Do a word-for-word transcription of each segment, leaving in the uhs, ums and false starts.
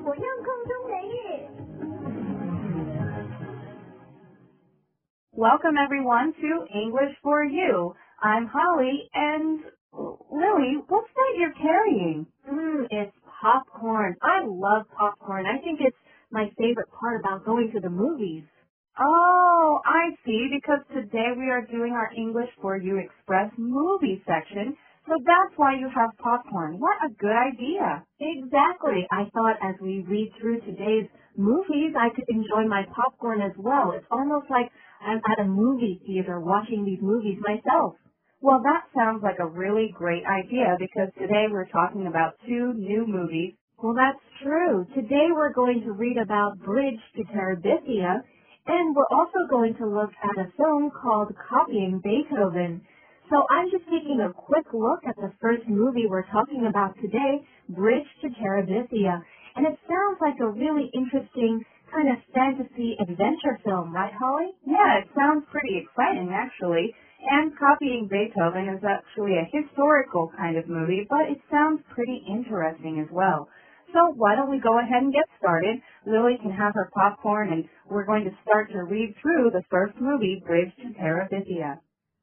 我用空中美语。Welcome everyone to English for You. I'm Holly and Lily, what's that you're carrying? Mmm, it's popcorn. I love popcorn. I think it's my favorite part about going to the movies. Oh, I see, because today we are doing our English for You Express movie section, so that's why you have popcorn. What a good idea. Exactly. I thought as we read through today's movies, I could enjoy my popcorn as well. It's almost like I'm at a movie theater watching these movies myself. Well, that sounds like a really great idea because today we're talking about two new movies. Well, that's true. Today we're going to read about Bridge to Terabithia, and we're also going to look at a film called Copying Beethoven. So I'm just taking a quick look at the first movie we're talking about today, Bridge to Terabithia. And it sounds like a really interesting kind of fantasy adventure film, right, Holly? Yeah, it sounds pretty exciting, actually. And Copying Beethoven is actually a historical kind of movie, but it sounds pretty interesting as well. So why don't we go ahead and get started? Lily can have her popcorn, and we're going to start to read through the first movie, Bridge to Terabithia.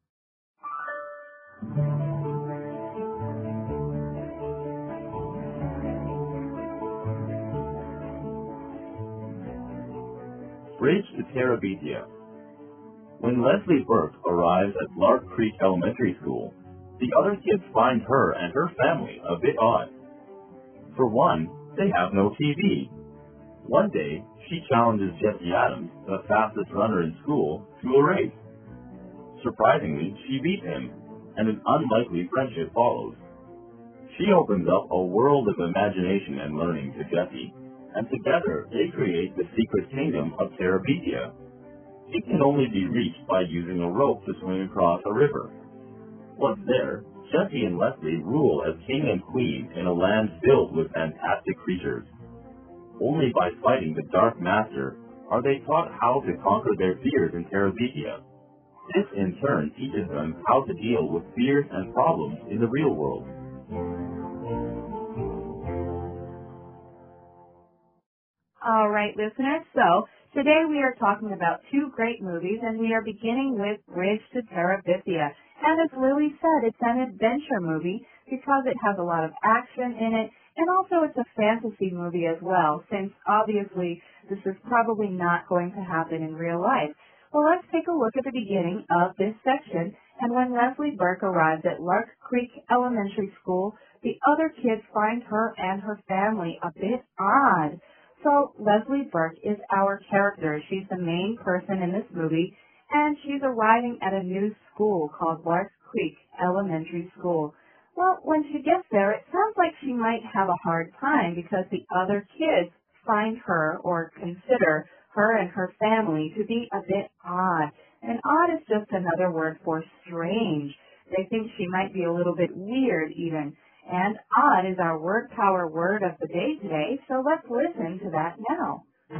Bridge to Terabithia. When Leslie Burke arrives at Lark Creek Elementary School, the other kids find her and her family a bit odd. For one, they have no T V. One day, she challenges Jesse Adams, the fastest runner in school, to a race. Surprisingly, she beats him, and an unlikely friendship follows. She opens up a world of imagination and learning to Jesse, and together they create the secret kingdom of Terabithia. It can only be reached by using a rope to swing across a river. Once there, Jesse and Leslie rule as king and queen in a land filled with fantastic creatures. Only by fighting the Dark Master are they taught how to conquer their fears in Terabithia. This in turn teaches them how to deal with fears and problems in the real world. All right, listeners, so today we are talking about two great movies, and we are beginning with Bridge to Terabithia. And as Lily said, it's an adventure movie because it has a lot of action in it, and also it's a fantasy movie as well, since obviously this is probably not going to happen in real life. Well, let's take a look at the beginning of this section, and when Leslie Burke arrives at Lark Creek Elementary School, the other kids find her and her family a bit odd. So Leslie Burke is our character. She's the main person in this movie, and she's arriving at a new school called Lark Creek Elementary School. Well, when she gets there, it sounds like she might have a hard time because the other kids find her or consider her and her family to be a bit odd. And odd is just another word for strange. They think she might be a little bit weird even. And odd is our word power word of the day today, so let's listen to that now.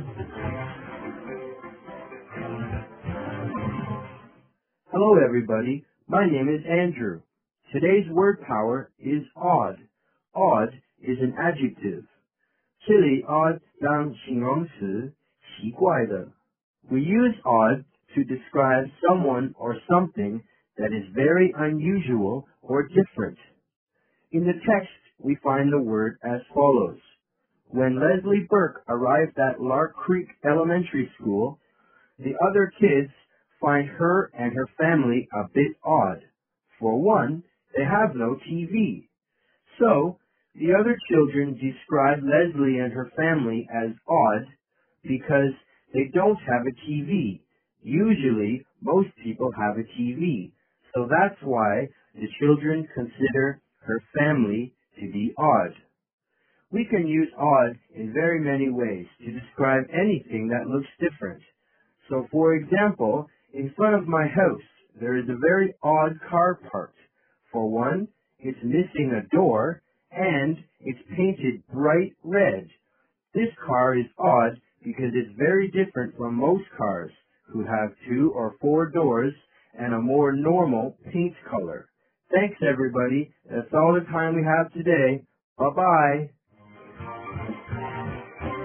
Hello everybody, my name is Andrew. Today's word power is odd. Odd is an adjective. 这里 odd 当形容词，奇怪的。We use odd to describe someone or something that is very unusual or different. In the text, we find the word as follows. When Leslie Burke arrived at Lark Creek Elementary School, the other kids find her and her family a bit odd. For one, they have no T V. So, the other children describe Leslie and her family as odd because they don't have a T V. Usually, most people have a T V. So that's why the children consider her family to be odd. We can use odd in very many ways to describe anything that looks different. So for example, in front of my house, there is a very odd car parked. For one, it's missing a door, and it's painted bright red. This car is odd because it's very different from most cars, who have two or four doors and a more normal paint color. Thanks, everybody. That's all the time we have today. Bye-bye.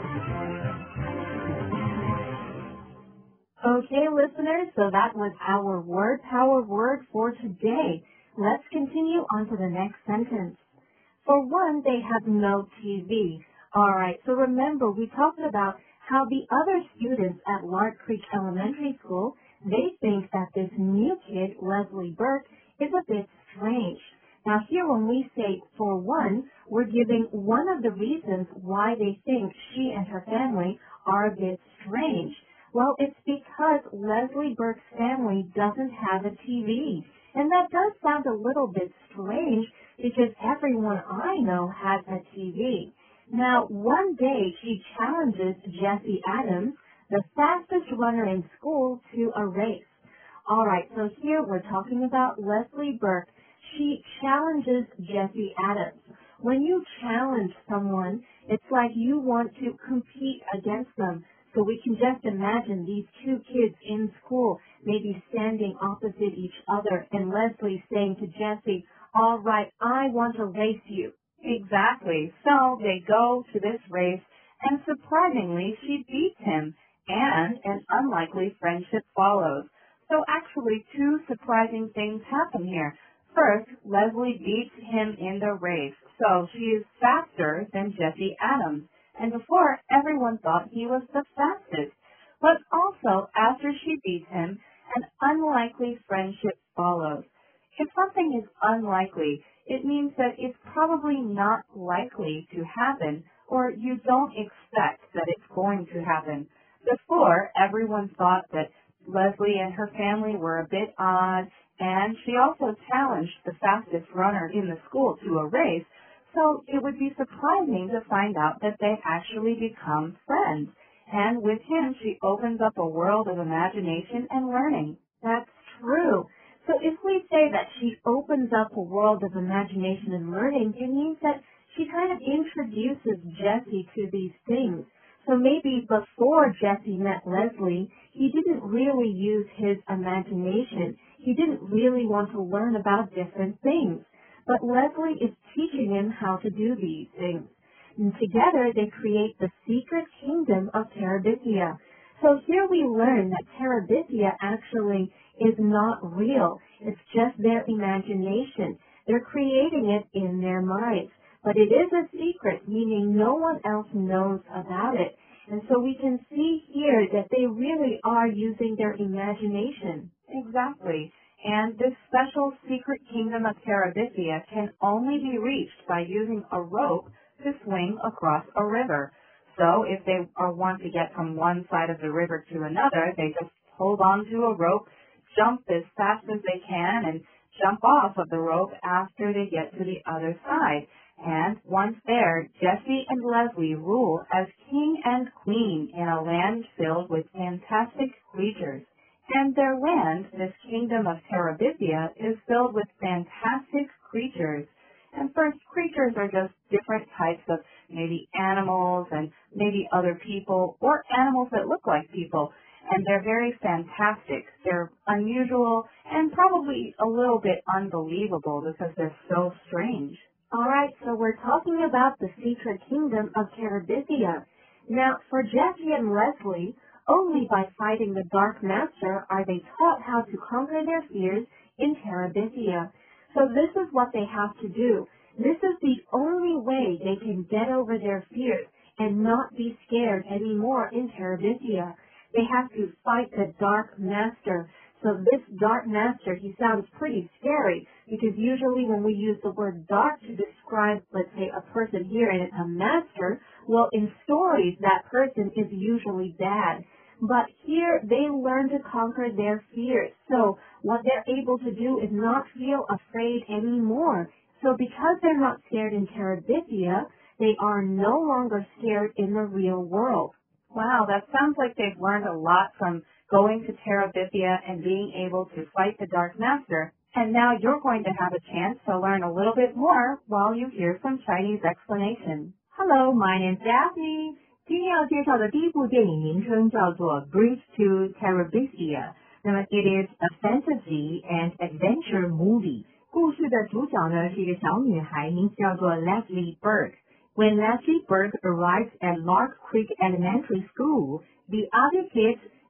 Okay, listeners, so that was our word power word for today. Let's continue on to the next sentence. For one, they have no T V. All right, so remember, we talked about how the other students at Lark Creek Elementary School, they think that this new kid, Leslie Burke, is a bit strange. Now here when we say for one, we're giving one of the reasons why they think she and her family are a bit strange. Well, it's because Leslie Burke's family doesn't have a T V. And that does sound a little bit strange because everyone I know has a T V. Now, one day she challenges Jesse Adams, the fastest runner in school, to a race. All right, so here we're talking about Leslie Burke. She challenges Jesse Adams. When you challenge someone, it's like you want to compete against them. So we can just imagine these two kids in school maybe standing opposite each other and Leslie saying to Jesse, all right, I want to race you. Exactly. So they go to this race, and surprisingly, she beats him, and an unlikely friendship follows. So actually, two surprising things happen here. First, Leslie beats him in the race, so she is faster than Jesse Adams. And before, everyone thought he was the fastest. But also, after she beats him, an unlikely friendship follows. If something is unlikely, it means that it's probably not likely to happen, or you don't expect that it's going to happen. Before, everyone thought that Leslie and her family were a bit odd, and she also challenged the fastest runner in the school to a race, so it would be surprising to find out that they actually become friends. And with him, she opens up a world of imagination and learning. That's true. So if we say that she opens up a world of imagination and learning, it means that she kind of introduces Jesse to these things. So maybe before Jesse met Leslie, he didn't really use his imagination. He didn't really want to learn about different things. But Leslie is teaching him how to do these things. And together they create the secret kingdom of Terabithia. So here we learn that Terabithia actually is not real. It's just their imagination. They're creating it in their minds. But it is a secret, meaning no one else knows about it. And so we can see here that they really are using their imagination. Exactly. And this special secret kingdom of Terabithia can only be reached by using a rope to swing across a river. So if they are, want to get from one side of the river to another, they just hold on to a rope, jump as fast as they can, and jump off of the rope after they get to the other side. And once there, Jesse and Leslie rule as king and queen in a land filled with fantastic creatures. And their land, this kingdom of Terabithia, is filled with fantastic creatures. And first, creatures are just different types of maybe animals and maybe other people or animals that look like people. And they're very fantastic. They're unusual and probably a little bit unbelievable because they're so strange. All right, so we're talking about the secret kingdom of Terabithia. Now, for Jesse and Leslie, only by fighting the Dark Master are they taught how to conquer their fears in Terabithia. So this is what they have to do. This is the only way they can get over their fears and not be scared anymore in Terabithia. They have to fight the Dark Master. So this Dark Master, he sounds pretty scary because usually when we use the word dark to describe, let's say, a person here and a master, well, in stories, that person is usually bad. But here they learn to conquer their fears. So what they're able to do is not feel afraid anymore. So because they're not scared in Terabithia, they are no longer scared in the real world. Wow, that sounds like they've learned a lot from going to Terabithia and being able to fight the Dark Master. And now you're going to have a chance to learn a little bit more while you hear some Chinese explanation. Hello, my name's Daphne. 今天要介绍的第一部电影名称叫做 Bridge to Terabithia. 那么 it is a fantasy and adventure movie. 故事的主角呢是一个小女孩，名字叫做 Leslie Burke. When Leslie Burke arrives at Lark Creek Elementary School, the other kids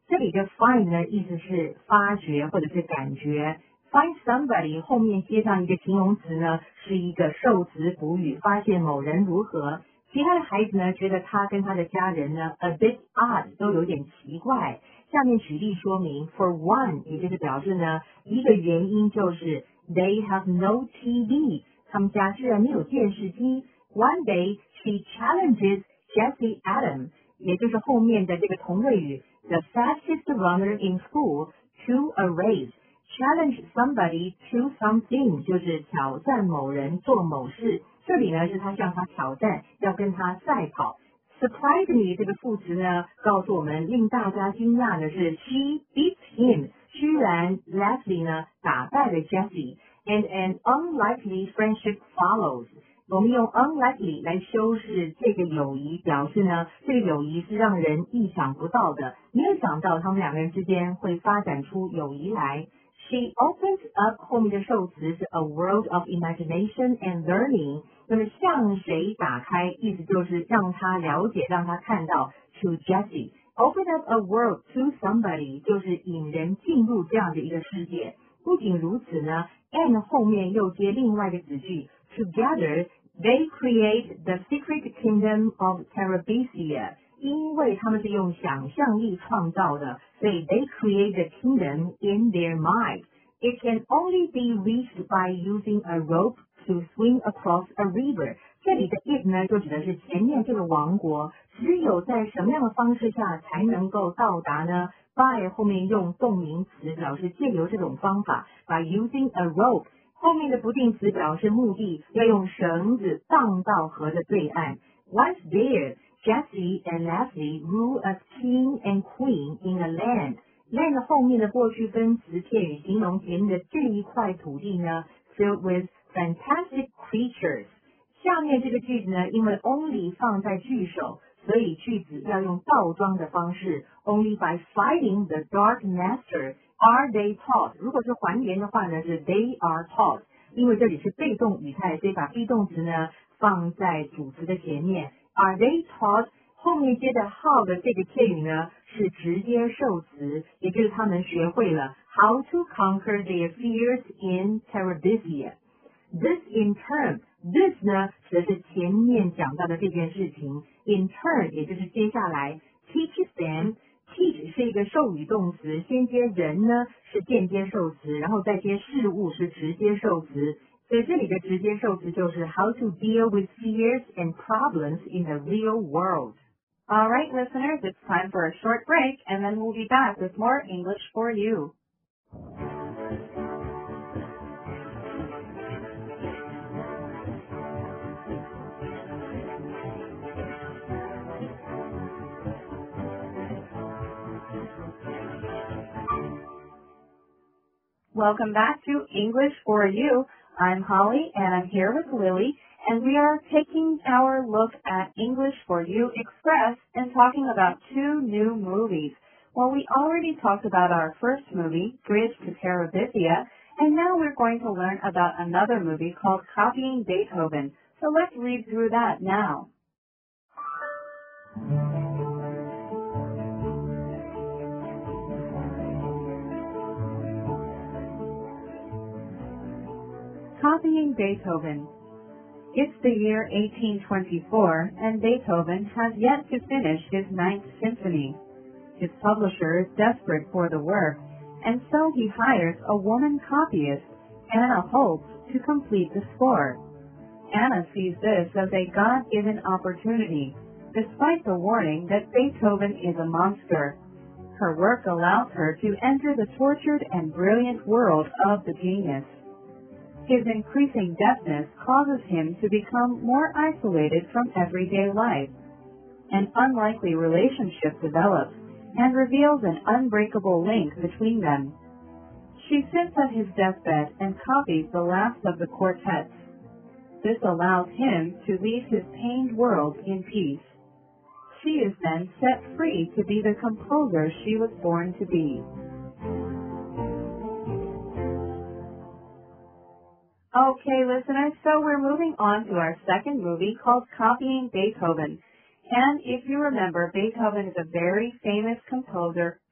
这里的 find 呢，意思是发掘或者是感觉。Find somebody 后面接上一个形容词呢，是一个受词补语，发现某人如何。其他的孩子呢，觉得他跟他的家人呢 a bit odd 都有点奇怪。下面举例说明 for one 也就是表示呢，一个原因就是 they have no T V 他们家居然没有电视机。One day she challenges Jessie Adam 也就是后面的这个同位语 the fastest runner in school to a race。 Challenge somebody to something 就是挑战某人做某事，这里呢是他向他挑战，要跟他赛跑。Surprisingly 这个副词呢，告诉我们令大家惊讶的是 she beats him， 居然 Leslie 呢打败了 Jessie and an unlikely friendship follows。 我们用 unlikely 来修饰这个友谊，表示呢这个友谊是让人意想不到的，没有想到他们两个人之间会发展出友谊来。She opens up 后面的受词是 a world of imagination and learning， 那么向谁打开，意思就是让他了解，让他看到。To Jessie open up a world to somebody 就是引人进入这样的一个世界。不仅如此呢 and 后面又接另外一个子句 Together they create the secret kingdom of Terabithia，因为他们是用想象力创造的，所以 they create the kingdom in their mind. It can only be reached by using a rope to swing across a river. 这里的 it 呢，就指的是前面这个王国，只有在什么样的方式下才能够到达呢？ by 后面用动名词表示借由这种方法 by using a rope， 后面的不定词表示目的，要用绳子荡到河的对岸。Once there,Jessie and Leslie rule as king and queen in a land. Land 后面的过去分词片语形容前面的这一块土地呢 filled with fantastic creatures. 下面这个句子呢，因为 only 放在句首，所以句子要用倒装的方式。Only by fighting the dark master are they taught. 如果是还原的话呢，是 they are taught. 因为这里是被动语态，所以把 be 动词呢放在主词的前面。Are they taught 后面接的 how 的这个片语呢是直接受词，也就是他们学会了 how to conquer their fears in Terabithia. This in turn, this 呢指的是前面讲到的这件事情， in turn 也就是接下来 teaches them. Teach 是一个授语动词，先接人呢是间接受词，然后再接事物是直接受词。所以这里的直接受词就是 how to deal with fears and problems in the real world. All right, listeners, it's time for a short break, and then we'll be back with more English for you. Welcome back to English for You. I'm Holly, and I'm here with Lily, and we are taking our look at English for You Express and talking about two new movies. Well, we already talked about our first movie, Bridge to Terabithia, and now we're going to learn about another movie called Copying Beethoven. So let's read through that now. Copying Beethoven. It's the year eighteen twenty-four, and Beethoven has yet to finish his Ninth Symphony. His publisher is desperate for the work, and so he hires a woman copyist, Anna Holz, to complete the score. Anna sees this as a God-given opportunity, despite the warning that Beethoven is a monster. Her work allows her to enter the tortured and brilliant world of the genius. His increasing deafness causes him to become more isolated from everyday life. An unlikely relationship develops and reveals an unbreakable link between them. She sits at his deathbed and copies the last of the quartets. This allows him to leave his pained world in peace. She is then set free to be the composer she was born to be. Okay, listeners, so we're moving on to our second movie called Copying Beethoven. And if you remember, Beethoven is a very famous composer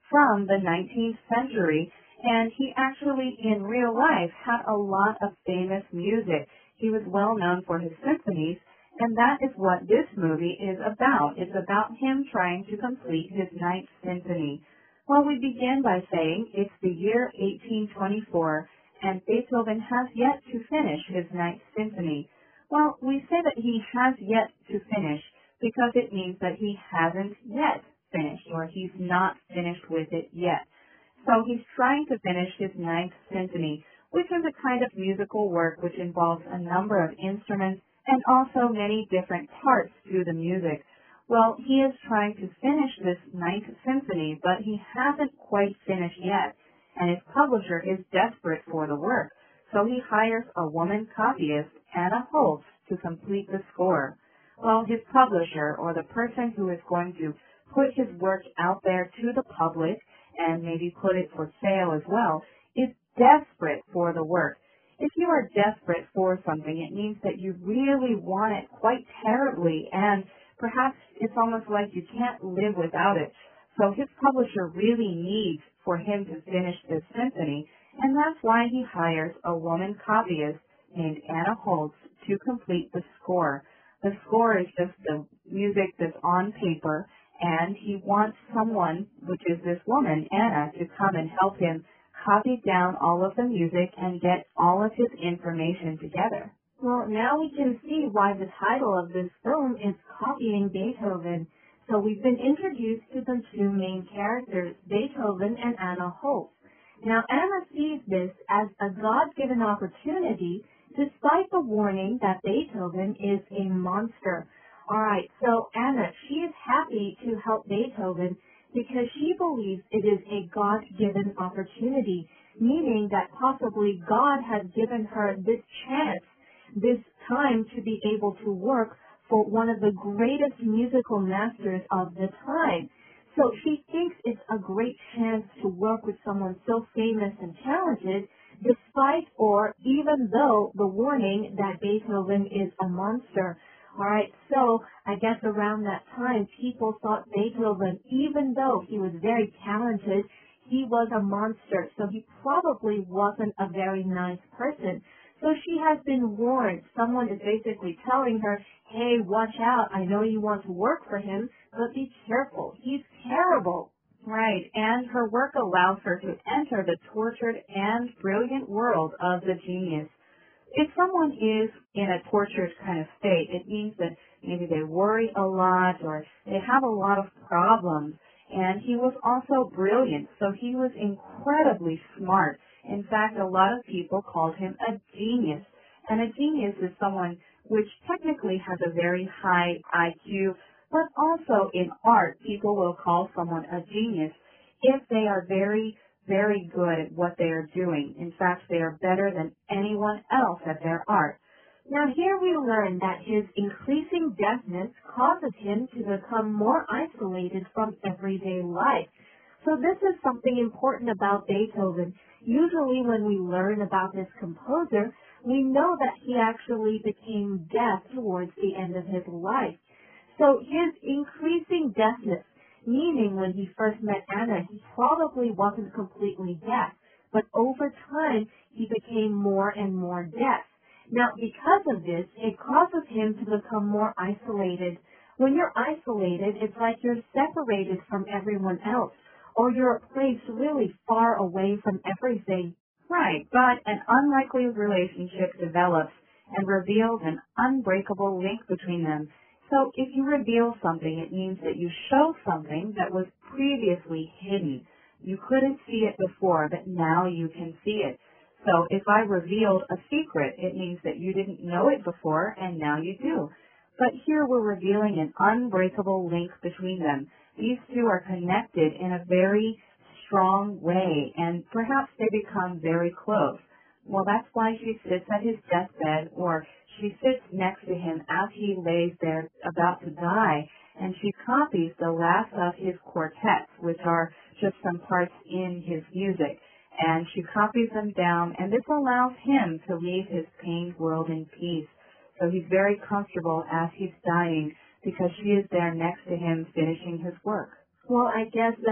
from the nineteenth century, and he actually, in real life, had a lot of famous music. He was well known for his symphonies, and that is what this movie is about. It's about him trying to complete his Ninth Symphony. Well, we begin by saying it's the year eighteen twenty-four, and Beethoven has yet to finish his Ninth Symphony. Well, we say that he has yet to finish because it means that he hasn't yet finished, or he's not finished with it yet. So he's trying to finish his Ninth Symphony, which is a kind of musical work which involves a number of instruments and also many different parts to the music. Well, he is trying to finish this Ninth Symphony, but he hasn't quite finished yet, and his publisher is desperate for the work. So he hires a woman copyist, Anna Holz, to complete the score. Well, his publisher, or the person who is going to put his work out there to the public and maybe put it for sale as well, is desperate for the work. If you are desperate for something, it means that you really want it quite terribly, and perhaps it's almost like you can't live without it. So his publisher really needs for him to finish this symphony, and that's why he hires a woman copyist named Anna Holz to complete the score. The score is just the music that's on paper, and he wants someone, which is this woman, Anna, to come and help him copy down all of the music and get all of his information together. Well, now we can see why the title of this film is Copying Beethoven. So we've been introduced to the two main characters, Beethoven and Anna Holz. Now, Anna sees this as a God-given opportunity, despite the warning that Beethoven is a monster. All right, so Anna, she is happy to help Beethoven because she believes it is a God-given opportunity, meaning that possibly God has given her this chance, this time to be able to work for one of the greatest musical masters of the time. So she thinks it's a great chance to work with someone so famous and talented, despite or even though the warning that Beethoven is a monster. All right, so I guess around that time, people thought Beethoven, even though he was very talented, he was a monster, so he probably wasn't a very nice person. So she has been warned. Someone is basically telling her, hey, watch out. I know you want to work for him, but be careful. He's terrible. Right, and her work allows her to enter the tortured and brilliant world of the genius. If someone is in a tortured kind of state, it means that maybe they worry a lot or they have a lot of problems. And he was also brilliant, so he was incredibly smart. In fact, a lot of people called him a genius. And a genius is someone which technically has a very high I Q, but also in art, people will call someone a genius if they are very, very good at what they are doing. In fact, they are better than anyone else at their art. Now here we learn that his increasing deafness causes him to become more isolated from everyday life. So this is something important about Beethoven. Usually when we learn about this composer, we know that he actually became deaf towards the end of his life. So his increasing deafness, meaning when he first met Anna, he probably wasn't completely deaf, but over time he became more and more deaf. Now, because of this, it causes him to become more isolated. When you're isolated, it's like you're separated from everyone else, or you're placed really far away from everything. Right, but an unlikely relationship develops and reveals an unbreakable link between them. So if you reveal something, it means that you show something that was previously hidden. You couldn't see it before, but now you can see it. So if I revealed a secret, it means that you didn't know it before, and now you do. But here we're revealing an unbreakable link between them. These two are connected in a very strong way, and perhaps they become very close. Well, that's why she sits at his deathbed, or she sits next to him as he lays there about to die, and she copies the last of his quartets, which are just some parts in his music. And she copies them down, and this allows him to leave his pained world in peace. So he's very comfortable as he's dying because she is there next to him finishing his work. Well, I guess that's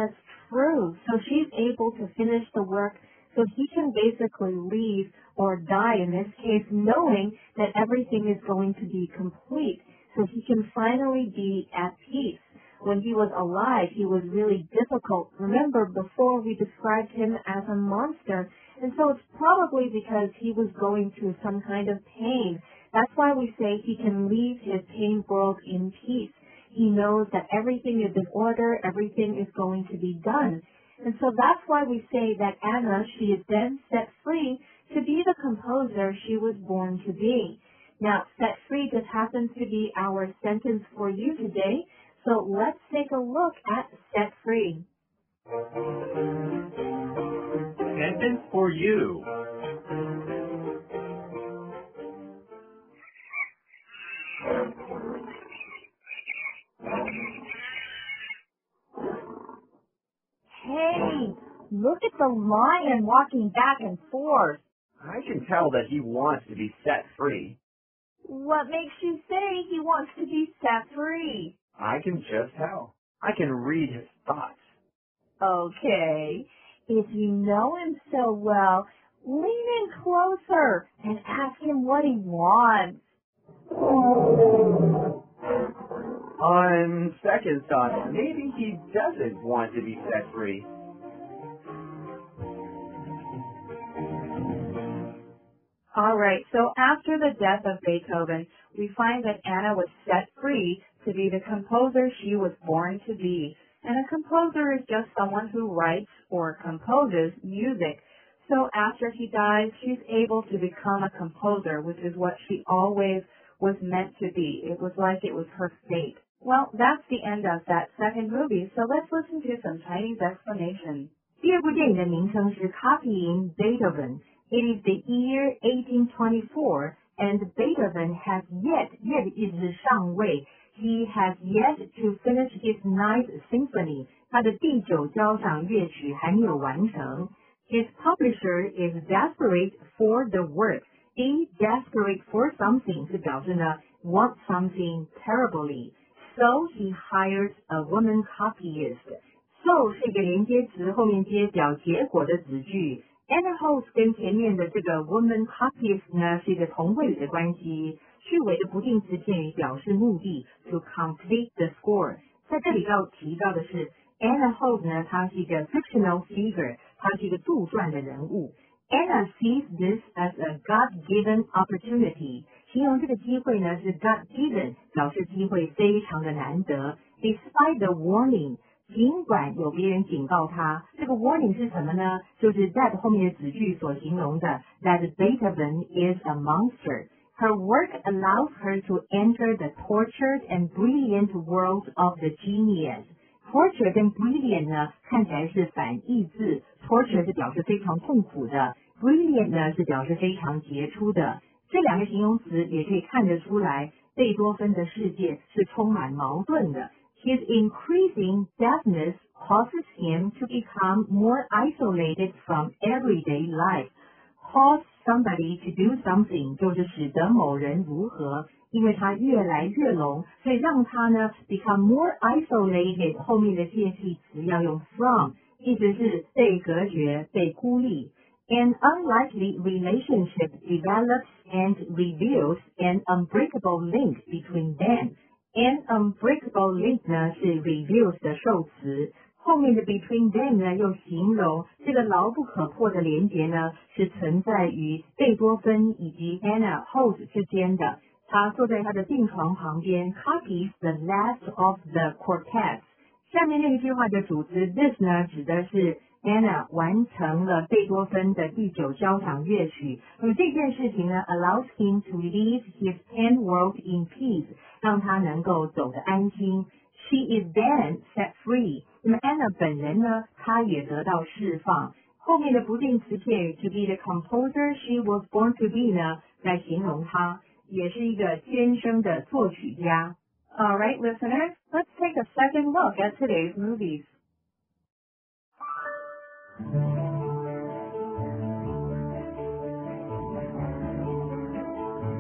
through, so she's able to finish the work so he can basically leave or die in this case, knowing that everything is going to be complete, so he can finally be at peace. When he was alive, he was really difficult. Remember, before we described him as a monster, and so it's probably because he was going through some kind of pain. That's why we say he can leave his pain world in peace. He knows that everything is in order, everything is going to be done. And so that's why we say that Anna, she is then set free to be the composer she was born to be. Now, set free just happens to be our sentence for you today, so let's take a look at set free. Sentence for you. Hey, look at the lion walking back and forth. I can tell that he wants to be set free. What makes you say he wants to be set free? I can just tell. I can read his thoughts. Okay, if you know him so well, lean in closer and ask him what he wants. On second thought, maybe he doesn't want to be set free. All right, so after the death of Beethoven, we find that Anna was set free to be the composer she was born to be. And a composer is just someone who writes or composes music. So after he dies, she's able to become a composer, which is what she always was meant to be. It was like it was her fate. Well, that's the end of that second movie, so let's listen to some Chinese explanation. 第二部电影的名称是 Copying Beethoven. It is the year eighteen twenty-four, and Beethoven has yet, yet 意思是尚未 he has yet to finish his ninth symphony. 他的第九交响乐曲还没有完成。His publisher is desperate for the work. Be desperate for something 是表示呢 want something terribly. So he hires a woman copyist. So 是一个连接词，后面接表结果的子句。And host 跟前面的这个 woman copyist 呢是一个同位语的关系，去尾的不定词片语表示目的 to complete the score。在这里要提到的是 Anna Holt 呢，她是一个 fictional figure， 她是一个杜撰的人物。Anna sees this as a God-given opportunity。形容这个机会呢是 God-given， 表示机会非常的难得。Despite the warning。尽管有别人警告他，这个 warning 是什么呢？就是 that 后面的子句所形容的 that Beethoven is a monster. Her work allows her to enter the tortured and brilliant world of the genius. Torture 跟 brilliant 呢看起来是反义字 ，torture 是表示非常痛苦的 ，brilliant 呢是表示非常杰出的。这两个形容词也可以看得出来，贝多芬的世界是充满矛盾的。His increasing deafness causes him to become more isolated from everyday life. Cause somebody to do something 就是使得某人如何，因为他越来越聋，所以让他呢 become more isolated 后面的介系词要用 from， 意思是被隔绝、被孤立。An unlikely relationship develops and reveals an unbreakable link between them.An unbreakable link 呢是 reveals 的受词，后面的 between them 呢又形容这个牢不可破的连结呢是存在于贝多芬以及 Anna Holt 之间的。他坐在他的病床旁边 copies the last of the quartets。下面那一句话的主词 this 呢指的是 Anna 完成了贝多芬的第九交响乐曲，那么这件事情呢 allows him to leave his pen world in peace， 让他能够走得安心。She is then set free。那么 Anna 本人呢，她也得到释放。后面的不定词片语 to be the composer she was born to be 呢，来形容她，也是一个天生的作曲家。 All right, listeners, let's take a second look at today's movies.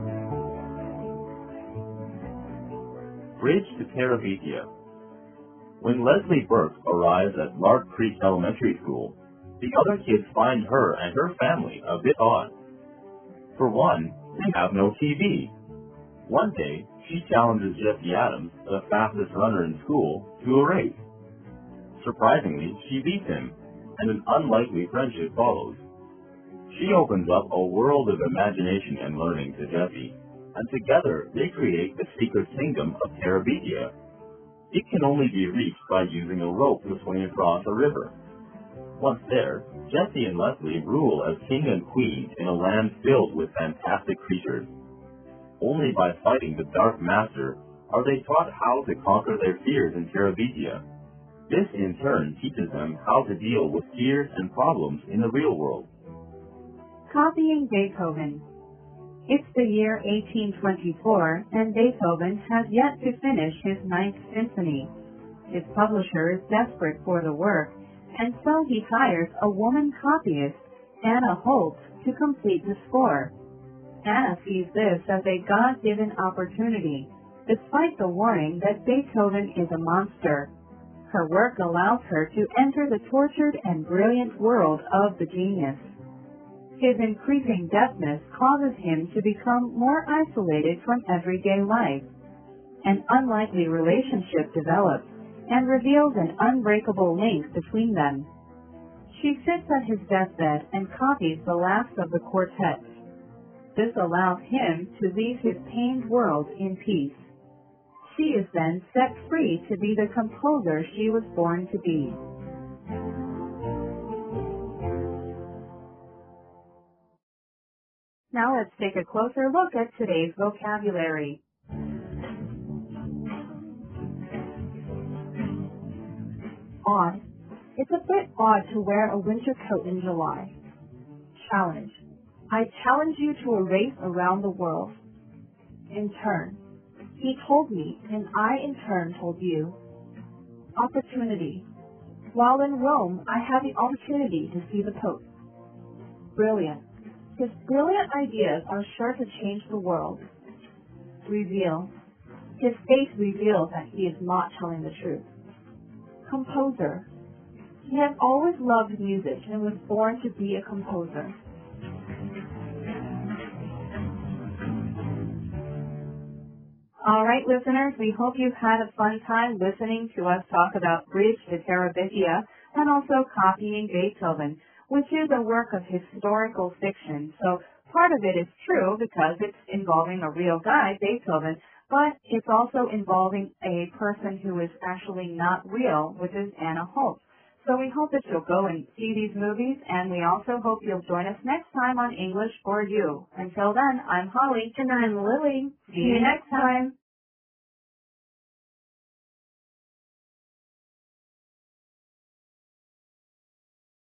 Bridge to Terabithia. When Leslie Burke arrives at Lark Creek Elementary School, the other kids find her and her family a bit odd. For one, they have no T V. One day, she challenges Jesse Adams, the fastest runner in school, to a race. Surprisingly, she beats him, and an unlikely friendship follows. She opens up a world of imagination and learning to Jesse, and together they create the secret kingdom of Terabithia. It can only be reached by using a rope to swing across a river. Once there, Jesse and Leslie rule as king and queen in a land filled with fantastic creatures. Only by fighting the Dark Master are they taught how to conquer their fears in Terabithia. This in turn teaches them how to deal with fears and problems in the real world. Copying Beethoven. It's the year eighteen twenty-four, and Beethoven has yet to finish his Ninth Symphony. His publisher is desperate for the work, and so he hires a woman copyist, Anna Holt, to complete the score. Anna sees this as a God-given opportunity, despite the warning that Beethoven is a monster. Her work allows her to enter the tortured and brilliant world of the genius. His increasing deafness causes him to become more isolated from everyday life. An unlikely relationship develops and reveals an unbreakable link between them. She sits at his deathbed and copies the last of the quartet. This allows him to leave his pained world in peace. She is then set free to be the composer she was born to be. Now let's take a closer look at today's vocabulary. Odd. It's a bit odd to wear a winter coat in July. Challenge. I challenge you to a race around the world. In turn. He told me, and I in turn told you. Opportunity. While in Rome, I had the opportunity to see the Pope. Brilliant. His brilliant ideas are sure to change the world. Reveal. His face reveals that he is not telling the truth. Composer. He has always loved music and was born to be a composer. All right, listeners, we hope you've had a fun time listening to us talk about Bridge to Terabithia and also Copying Beethoven, which is a work of historical fiction. So part of it is true because it's involving a real guy, Beethoven, but it's also involving a person who is actually not real, which is Anna Holt. So we hope that you'll go and see these movies, and we also hope you'll join us next time on English for You. Until then, I'm Holly. And I'm Lily. See you next time.